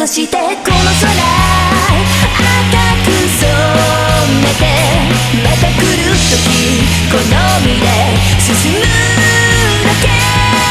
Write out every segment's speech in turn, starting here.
してこの空赤く染めてまた来る時好みで進むだけ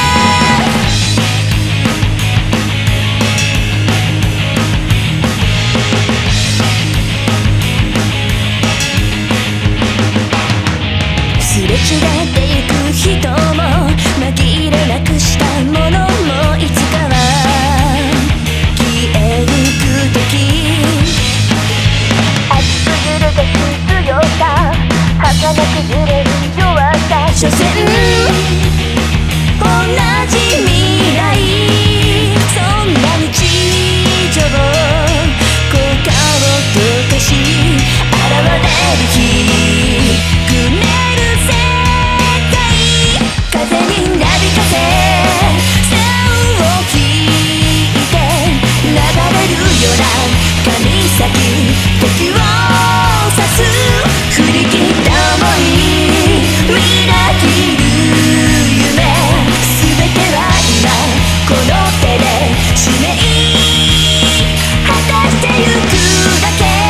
すれ違ってゆく人も紛れなくしたものもいつかは消えゆく時熱く揺れてく強さ儚く揺れる弱さ所詮同じ未来そんな日常効果を溶かし現れる日くねる世界風になびかせ線を引いて流れるような髪先時を指す振り切った想いみなぎる夢全ては今この手で使命果たしてゆくだけ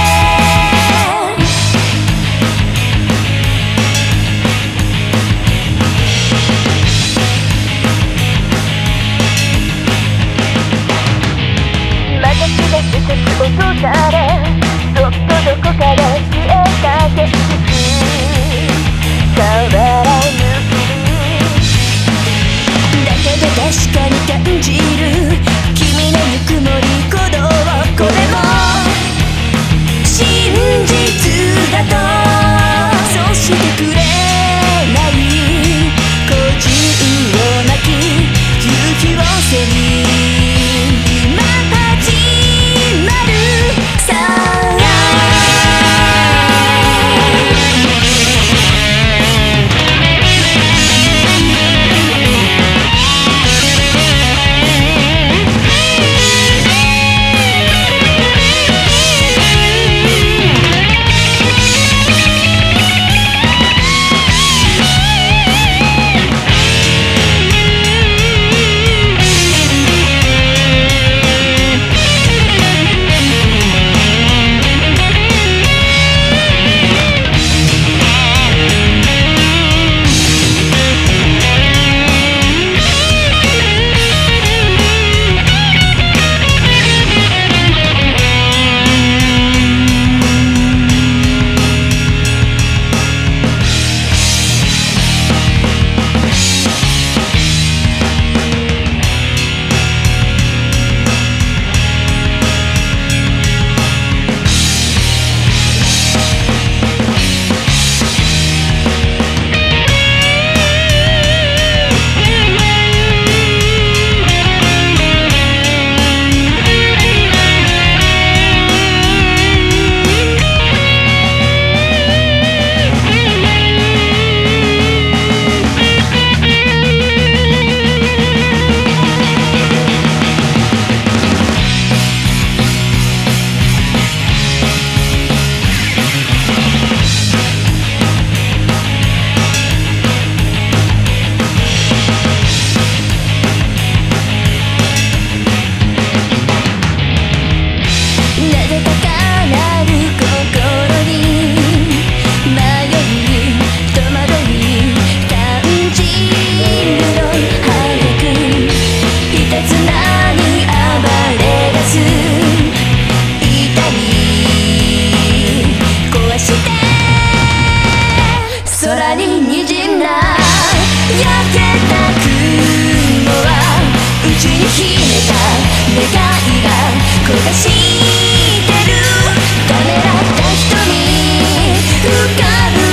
落とされそっとどこかで消えた景色変わらぬだけど確かに感じる君のぬくもり鼓動これも真実だとそうしてくれない孤注をなき勇気を背に空に滲んだ焼けた雲は宇宙に秘めた願いが焦がしてるためらった瞳浮かぶ